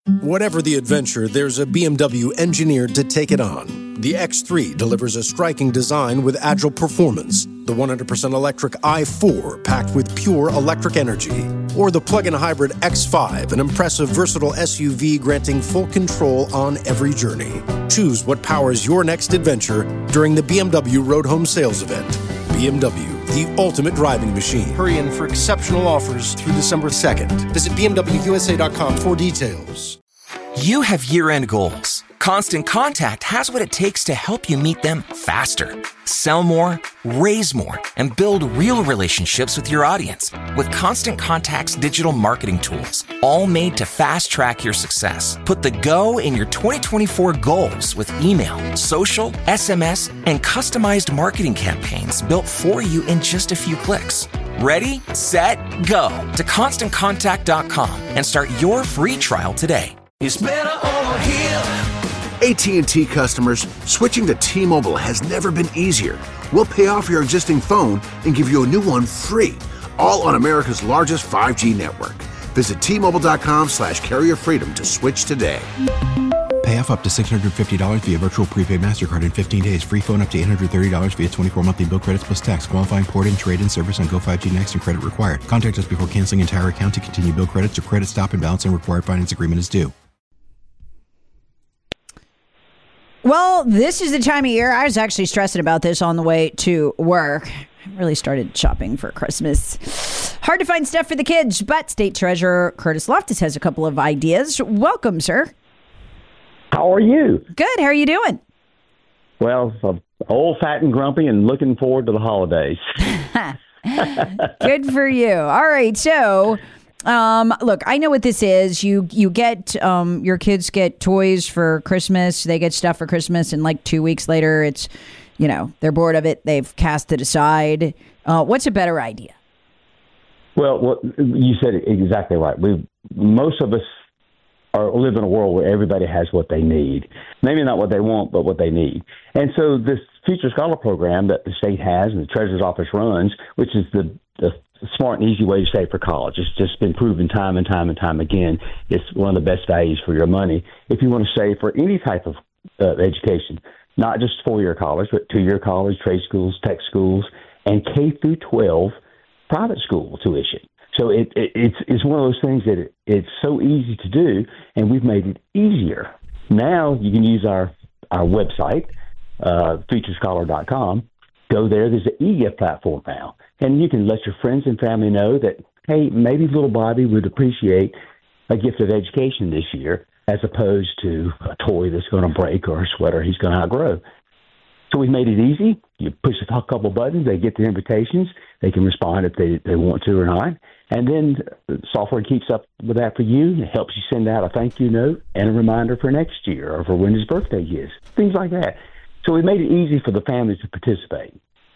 Whatever the adventure, there's a BMW engineered to take it on. The X3 delivers a striking design with agile performance. The 100% electric i4 packed with pure electric energy. Or the plug-in hybrid X5, an impressive versatile SUV granting full control on every journey. Choose what powers your next adventure during the BMW Road Home Sales Event. BMW, the ultimate driving machine. Hurry in for exceptional offers through December 2nd. Visit BMWUSA.com for details. You have year-end goals. Constant Contact has what it takes to help you meet them faster. Sell more, raise more, and build real relationships with your audience with Constant Contact's digital marketing tools, all made to fast-track your success. Put the go in your 2024 goals with email, social, SMS, and customized marketing campaigns built for you in just a few clicks. Ready, set, go to ConstantContact.com and start your free trial today. It's better over here. AT&T customers, switching to T-Mobile has never been easier. We'll pay off your existing phone and give you a new one free, all on America's largest 5G network. Visit T-Mobile.com/carrier freedom to switch today. Pay off up to $650 via virtual prepaid MasterCard in 15 days. Free phone up to $830 via 24 monthly bill credits plus tax. Qualifying port and trade-in service on Go 5G Next and credit required. Contact us before canceling entire account to continue bill credits or credit stop and balance and required finance agreement is due. Well, this is the time of year. I was actually stressing about this on the way to work. I really started shopping for Christmas. Hard to find stuff for the kids, but State Treasurer Curtis Loftus has a couple of ideas. Welcome, sir. How are you? Good. How are you doing? Well, I'm old, fat, and grumpy and looking forward to the holidays. Good for you. All right. So, look, I know what this is. You get, your kids get toys for Christmas. They get stuff for Christmas. And like 2 weeks later, it's, they're bored of it. They've cast it aside. What's a better idea? Well, you said it exactly right. Most of us live in a world where everybody has what they need. Maybe not what they want, but what they need. And so this Future Scholar program that the state has and the Treasurer's Office runs, which is the smart and easy way to save for college. It's just been proven time and time and time again. It's one of the best values for your money. If you want to save for any type of education, not just 4-year college, but 2-year college, trade schools, tech schools, and K through 12 private school tuition. So it's one of those things that it's so easy to do, and we've made it easier. Now you can use our website, futurescholar.com. Go there. There's an e-gift platform now. And you can let your friends and family know that, hey, maybe little Bobby would appreciate a gift of education this year as opposed to a toy that's going to break or a sweater he's going to outgrow. So we made it easy. You push a couple buttons, they get the invitations. They can respond if they want to or not. And then the software keeps up with that for you. It helps you send out a thank you note and a reminder for next year or for when his birthday is, things like that. So we made it easy for the families to participate.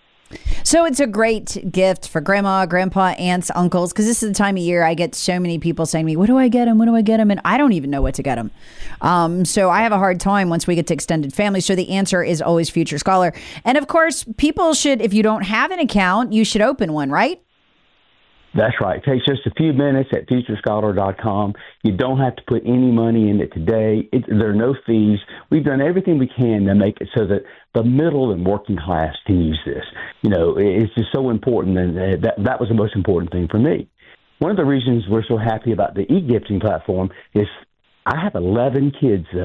So it's a great gift for grandma, grandpa, aunts, uncles, because this is the time of year I get so many people saying to me, what do I get them? What do I get them? And I don't even know what to get them. So I have a hard time once we get to extended family. So the answer is always Future Scholar. And of course, people should, if you don't have an account, you should open one, right? That's right. It takes just a few minutes at futurescholar.com. You don't have to put any money in it today. There are no fees. We've done everything we can to make it so that the middle and working class can use this. It's just so important, and that was the most important thing for me. One of the reasons we're so happy about the e-gifting platform is I have 11 kids that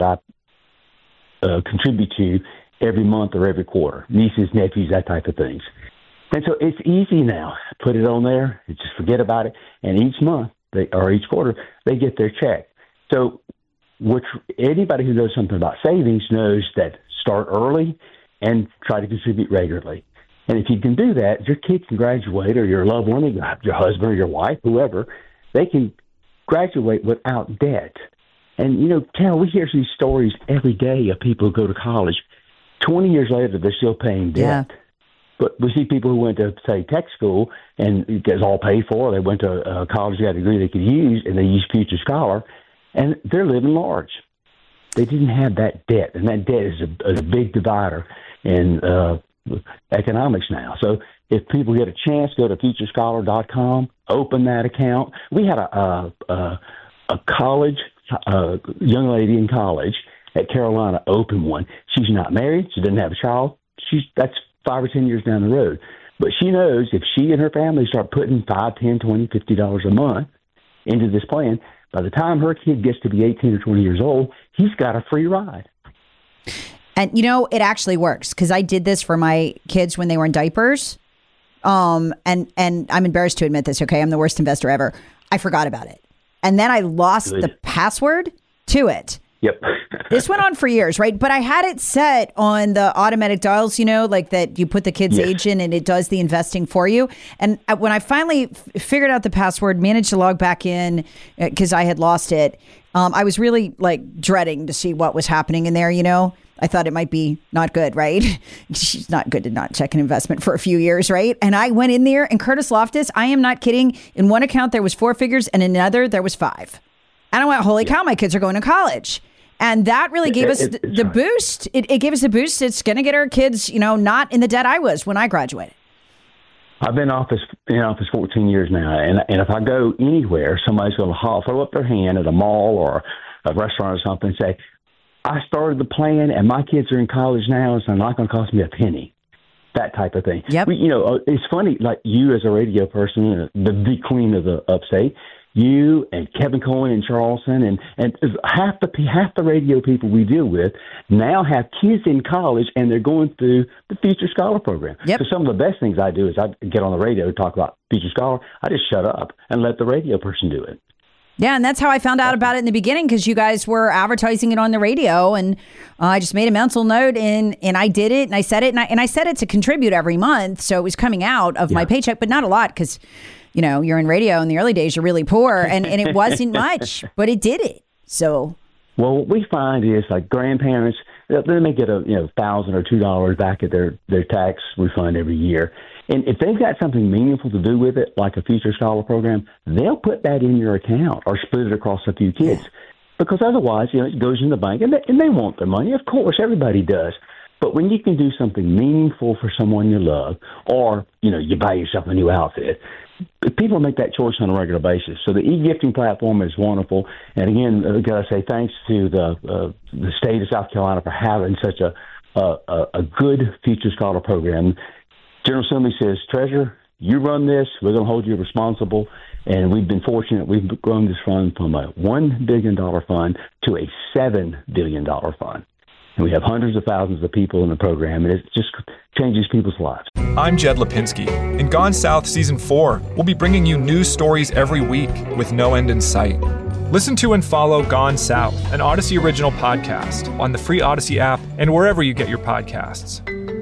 I contribute to every month or every quarter, nieces, nephews, that type of things. And so it's easy now. Put it on there, just forget about it, and each month or each quarter, they get their check. So anybody who knows something about savings knows that start early and try to contribute regularly. And if you can do that, your kid can graduate, or your loved one, your husband or your wife, whoever, they can graduate without debt. And, Carol, we hear these stories every day of people who go to college. 20 years later, they're still paying debt. Yeah. But we see people who went to, say, tech school, and it was all paid for. They went to college, got a degree they could use, and they used Future Scholar, and they're living large. They didn't have that debt, and that debt is a big divider in economics now. So if people get a chance, go to futurescholar.com, open that account. We had a college young lady in college at Carolina opened one. She's not married. She doesn't have a child. That's 5 or 10 years down the road. But she knows if she and her family start putting $5, $10, $20, $50 a month into this plan, by the time her kid gets to be 18 or 20 years old, he's got a free ride. And, it actually works because I did this for my kids when they were in diapers. And I'm embarrassed to admit this, okay? I'm the worst investor ever. I forgot about it. And then I lost the password to it. Yep. This went on for years, right? But I had it set on the automatic dials, like that you put the kid's age in and it does the investing for you. And when I finally figured out the password, managed to log back in because I had lost it, I was really dreading to see what was happening in there, I thought it might be not good, right? She's not good to not check an investment for a few years, right? And I went in there and Curtis Loftus, I am not kidding. In one account, there was 4 figures and in another, there was 5. And I went, holy cow, my kids are going to college. And that really gave us the boost. It gave us the boost. It's going to get our kids, not in the debt I was when I graduated. I've been in office 14 years now. And if I go anywhere, somebody's going to throw up their hand at a mall or a restaurant or something and say, I started the plan and my kids are in college now, so it's not going to cost me a penny. That type of thing. Yep. It's funny, like you as a radio person, the queen of the upstate, you and Kevin Cohen and Charleston and half the radio people we deal with now have kids in college and they're going through the Future Scholar program. Yep. So some of the best things I do is I get on the radio and talk about Future Scholar. I just shut up and let the radio person do it. Yeah, and that's how I found out about it in the beginning because you guys were advertising it on the radio, and I just made a mental note and I did it and I said it and I said it to contribute every month, so it was coming out of my paycheck, but not a lot because you're in radio in the early days, you're really poor, and it wasn't much, but it did it. So, well, what we find is like grandparents, they may get $1,000 or $2 back at their tax refund every year. And if they've got something meaningful to do with it, like a Future Scholar program, they'll put that in your account or split it across a few kids. Because otherwise, it goes in the bank, and they want their money. Of course, everybody does. But when you can do something meaningful for someone you love, or, you buy yourself a new outfit, people make that choice on a regular basis. So the e-gifting platform is wonderful. And again, I've got to say thanks to the state of South Carolina for having such a good Future Scholar program. General Assembly says, Treasurer, you run this. We're going to hold you responsible. And we've been fortunate. We've grown this fund from a $1 billion fund to a $7 billion fund. And we have hundreds of thousands of people in the program, and it just changes people's lives. I'm Jed Lipinski. In Gone South Season 4, we'll be bringing you new stories every week with no end in sight. Listen to and follow Gone South, an Odyssey original podcast, on the free Odyssey app and wherever you get your podcasts.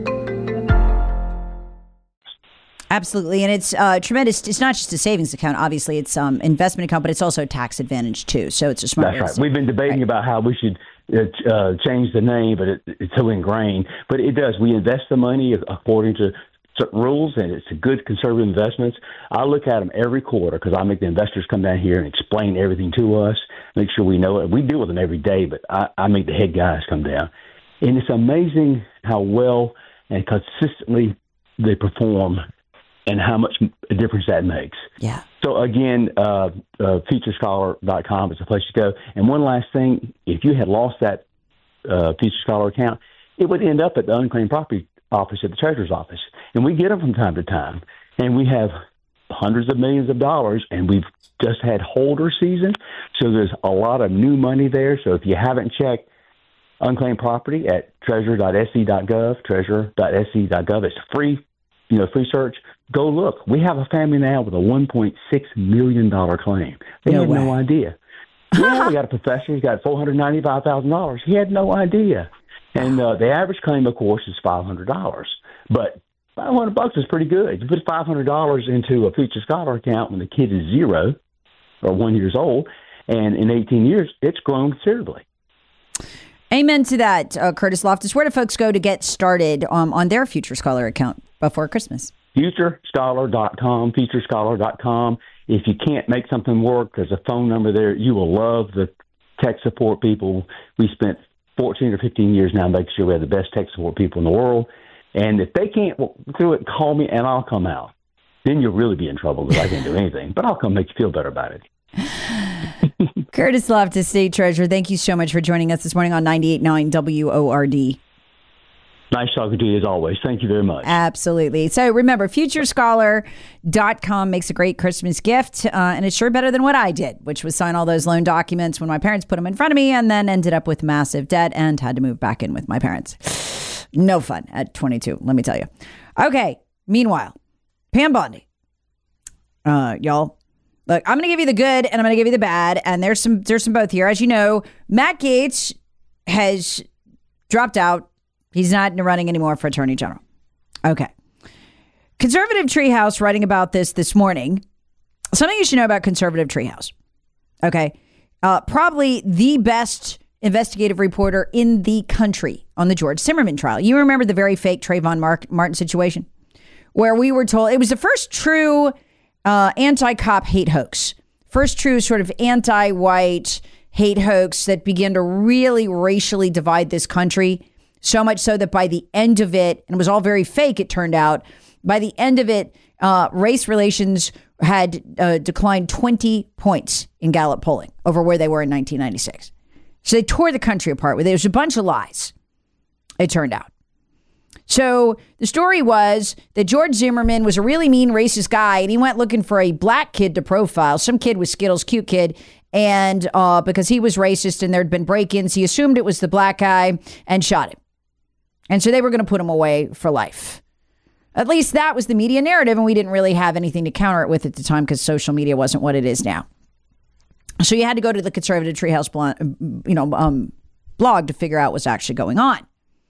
Absolutely. And it's tremendous. It's not just a savings account. Obviously, it's investment account, but it's also tax advantage, too. So it's a smart. That's right. We've been debating about how we should change the name, but it's so ingrained. But it does. We invest the money according to certain rules, and it's a good conservative investments. I look at them every quarter because I make the investors come down here and explain everything to us, make sure we know it. We deal with them every day, but I make the head guys come down. And it's amazing how well and consistently they perform and how much a difference that makes. Yeah. So again, FutureScholar.com is the place to go. And one last thing, if you had lost that Future Scholar account, it would end up at the unclaimed property office at the Treasurer's office. And we get them from time to time. And we have hundreds of millions of dollars, and we've just had holder season. So there's a lot of new money there. So if you haven't checked unclaimed property at treasurer.sc.gov, treasurer.sc.gov, it's free. Free search, go look. We have a family now with a $1.6 million claim. They had no idea. Yeah, we got a professor. He's got $495,000. He had no idea. And the average claim, of course, is $500. But $500 is pretty good. You put $500 into a Future Scholar account when the kid is 0 or 1 year old, and in 18 years, it's grown considerably. Amen to that, Curtis Loftus. Where do folks go to get started on their Future Scholar account before Christmas? FutureScholar.com, FutureScholar.com. If you can't make something work, there's a phone number there. You will love the tech support people. We spent 14 or 15 years now making sure we have the best tech support people in the world. And if they can't do it, call me and I'll come out. Then you'll really be in trouble because I can't do anything. But I'll come make you feel better about it. Curtis Loftus, State Treasurer, thank you so much for joining us this morning on 98.9 WORD. Nice talking to you as always. Thank you very much. Absolutely. So remember, futurescholar.com makes a great Christmas gift, and it's sure better than what I did, which was sign all those loan documents when my parents put them in front of me and then ended up with massive debt and had to move back in with my parents. No fun at 22, let me tell you. Okay, meanwhile, Pam Bondi. Y'all, look, I'm going to give you the good and I'm going to give you the bad, and there's some both here. As you know, Matt Gaetz has dropped out. He's not running anymore for Attorney General. Okay. Conservative Treehouse writing about this morning. Something you should know about Conservative Treehouse. Okay. Probably the best investigative reporter in the country on the George Zimmerman trial. You remember the very fake Trayvon Martin situation where we were told it was the first true anti-cop hate hoax. First true sort of anti-white hate hoax that began to really racially divide this country. So much so that by the end of it, and it was all very fake, it turned out, by the end of it, race relations had declined 20 points in Gallup polling over where they were in 1996. So they tore the country apart. There was a bunch of lies, it turned out. So the story was that George Zimmerman was a really mean racist guy, and he went looking for a black kid to profile, some kid with Skittles, cute kid, and because he was racist and there'd been break-ins, he assumed it was the black guy and shot him. And so they were going to put him away for life. At least that was the media narrative, and we didn't really have anything to counter it with at the time because social media wasn't what it is now. So you had to go to the Conservative Treehouse blog to figure out what's actually going on.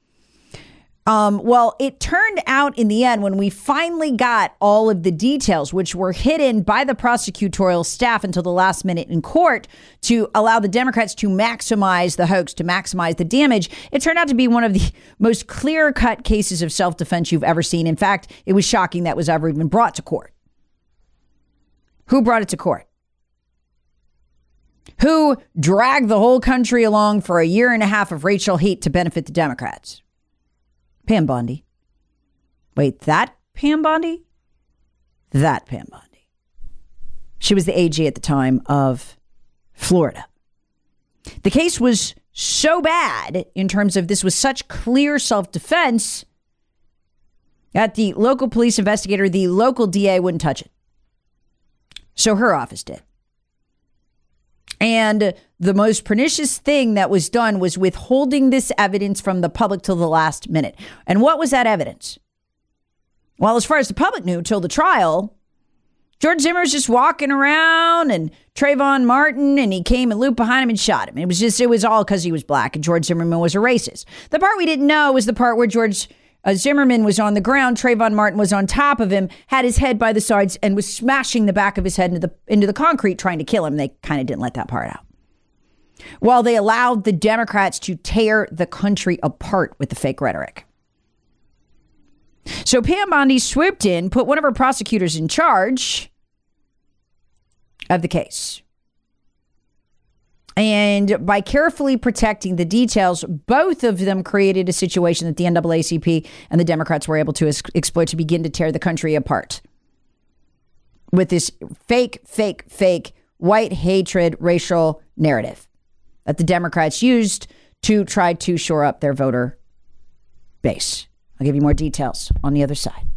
Well, it turned out in the end, when we finally got all of the details, which were hidden by the prosecutorial staff until the last minute in court to allow the Democrats to maximize the hoax, to maximize the damage, it turned out to be one of the most clear-cut cases of self-defense you've ever seen. In fact, it was shocking that was ever even brought to court. Who brought it to court? Who dragged the whole country along for a year and a half of racial hate to benefit the Democrats? Pam Bondi. Wait, that Pam Bondi? That Pam Bondi. She was the AG at the time of Florida. The case was so bad in terms of this was such clear self-defense that the local police investigator, the local DA, wouldn't touch it. So her office did. And the most pernicious thing that was done was withholding this evidence from the public till the last minute. And what was that evidence? Well, as far as the public knew, till the trial, George Zimmer's just walking around and Trayvon Martin, and he came and looped behind him and shot him. It was all because he was black and George Zimmerman was a racist. The part we didn't know was the part where George Zimmerman was on the ground, Trayvon Martin was on top of him, had his head by the sides, and was smashing the back of his head into the concrete trying to kill him. They kind of didn't let that part out. While they allowed the Democrats to tear the country apart with the fake rhetoric. So Pam Bondi swooped in, put one of her prosecutors in charge of the case. And by carefully protecting the details, both of them created a situation that the NAACP and the Democrats were able to exploit to begin to tear the country apart with this fake white hatred racial narrative that the Democrats used to try to shore up their voter base. I'll give you more details on the other side.